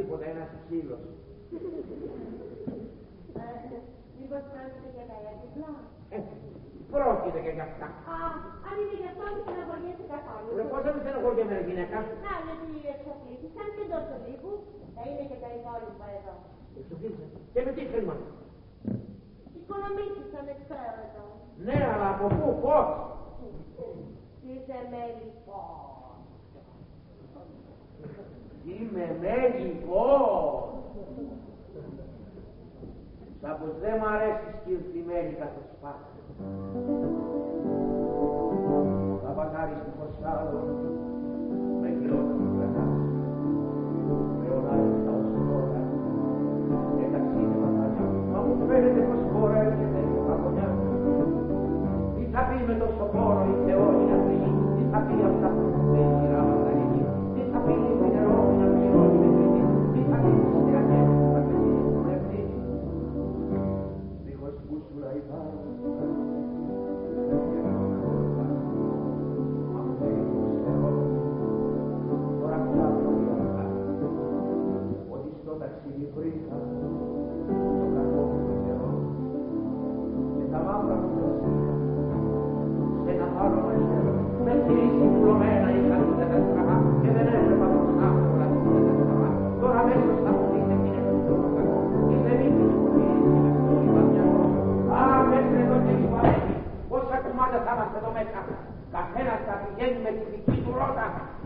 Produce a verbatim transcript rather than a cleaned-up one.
τίποτα, ένας ξύλος. Μήπως πρόκειται για τα έπιπλα. Ε, πρόκειται και για αυτά. Α, αν είναι γι' αυτό μη στεναχωριέσαι καθόλου. Ρε πώς θα με στεναχωριέμαι γυναίκα. Να, γιατί εξοφλήθησαν και τόσο λίγο. Θα είναι και τα υπόλοιπα εδώ. Εξοφλήθησαν. Και με τι χρήματα. Οικονομήθησαν, ξέρω εδώ. Ναι, αλλά από πού, πώς. Είσαι μέλιπος. Είμαι μέλιπος. Σαν πως δεν μ' αρέσει σκυρτημένη καθ' σπάτα. Θα πατάρεις του Κοστάδο με γλώσσα μου κρατάς. Με ονάριστα ως τώρα και ταξίδευα παλιά. Μα μου φαίνεται πως χώρα έρχεται η παγωνιά. Τι θα πει με τόσο πόνο η θεόνια πληγή. Τι θα πει αυτά που δεν γυράμε τα λυγή. Τι θα πει η νερόμια πληρώνει με κριτή. Τι θα πει τις θεανές που θα πετύχουν ευθύ. Δίχως μπούσουλα υπάρχουν. Ταξίδι βρήκα το κακό μου νερό και τα μαύρα μου κρασία σε ένα άλλο μαχαίρο με στηρίσει πουλωμένα η καλούδα τα στραβά και δεν έβλεπα μπροστά μου όλα την τα στραβά. Τώρα μέσα στα μου δείτε κι είναι το κακό και δεν είναι που γυρίσει με το λιβανιανό. Α, μέχρι εδώ και λιβανέκι, πόσα κουμάντα θα είμαστε εδώ μέσα. Καθένας θα πηγαίνει με τη δική του ρότα.